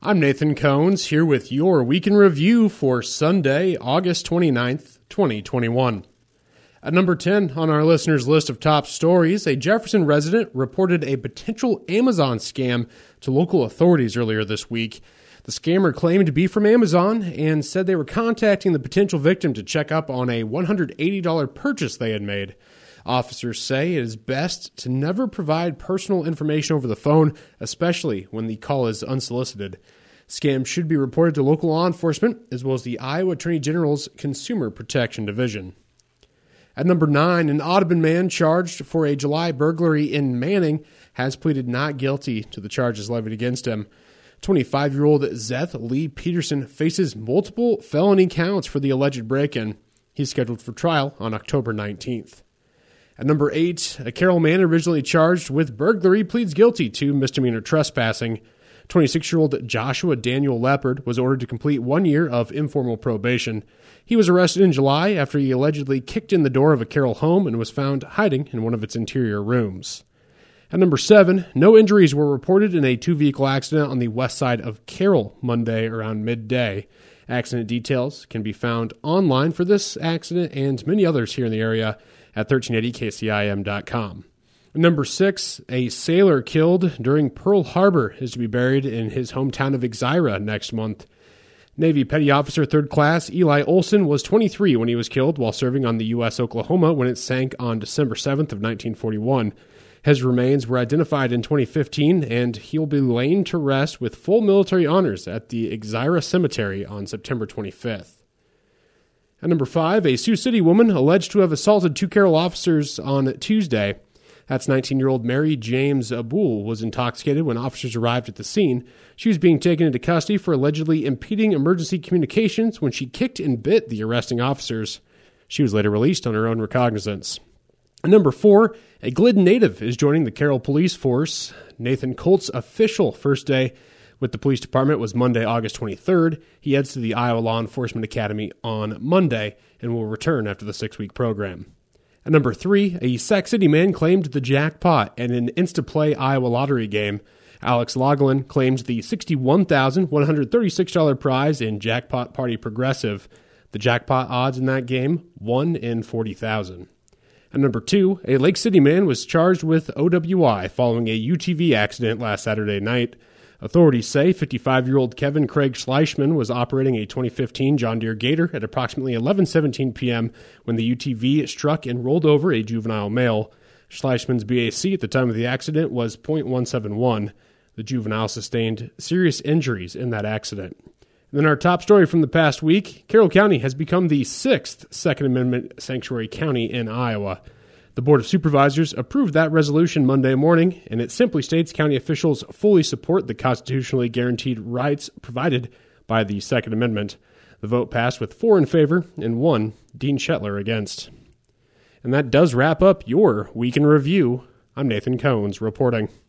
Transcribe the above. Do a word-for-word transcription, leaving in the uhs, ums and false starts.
I'm Nathan Cones, here with your Week in Review for Sunday, August twenty-ninth, twenty twenty-one. At number ten on our listeners' list of top stories, a Jefferson resident reported a potential Amazon scam to local authorities earlier this week. The scammer claimed to be from Amazon and said they were contacting the potential victim to check up on a one hundred eighty dollars purchase they had made. Officers say it is best to never provide personal information over the phone, especially when the call is unsolicited. Scams should be reported to local law enforcement, as well as the Iowa Attorney General's Consumer Protection Division. At number nine, an Audubon man charged for a July burglary in Manning has pleaded not guilty to the charges levied against him. twenty-five-year-old Zeth Lee Peterson faces multiple felony counts for the alleged break-in. He's scheduled for trial on October nineteenth. At number eight, a Carroll man originally charged with burglary pleads guilty to misdemeanor trespassing. twenty-six-year-old Joshua Daniel Leopard was ordered to complete one year of informal probation. He was arrested in July after he allegedly kicked in the door of a Carroll home and was found hiding in one of its interior rooms. At number seven, no injuries were reported in a two-vehicle accident on the west side of Carroll Monday around midday. Accident details can be found online for this accident and many others here in the area at thirteen eighty K C I M dot com. Number six, a sailor killed during Pearl Harbor is to be buried in his hometown of Exira next month. Navy Petty Officer third Class Eli Olson was twenty-three when he was killed while serving on the U S Oklahoma when it sank on December seventh of nineteen forty-one. His remains were identified in twenty fifteen, and he'll be laid to rest with full military honors at the Exira Cemetery on September twenty-fifth. At number five, a Sioux City woman alleged to have assaulted two Carroll officers on Tuesday. That's nineteen-year-old Mary James Abul was intoxicated when officers arrived at the scene. She was being taken into custody for allegedly impeding emergency communications when she kicked and bit the arresting officers. She was later released on her own recognizance. At number four, a Glidden native is joining the Carroll police force. Nathan Colt's official first day with the police department was Monday, August twenty-third. He heads to the Iowa Law Enforcement Academy on Monday and will return after the six-week program. At number three, a Sac City man claimed the jackpot in an Instaplay Iowa lottery game. Alex Loughlin claimed the sixty-one thousand one hundred thirty-six dollars prize in Jackpot Party Progressive. The jackpot odds in that game, one in forty thousand. At number two, a Lake City man was charged with O W I following a U T V accident last Saturday night. Authorities say fifty-five-year-old Kevin Craig Schleichman was operating a twenty fifteen John Deere Gator at approximately eleven seventeen p.m. when the U T V struck and rolled over a juvenile male. Schleichman's B A C at the time of the accident was point one seven one. The juvenile sustained serious injuries in that accident. And then our top story from the past week, Carroll County has become the sixth Second Amendment sanctuary county in Iowa. The Board of Supervisors approved that resolution Monday morning, and it simply states county officials fully support the constitutionally guaranteed rights provided by the Second Amendment. The vote passed with four in favor and one, Dean Shetler, against. And that does wrap up your Week in Review. I'm Nathan Cones reporting.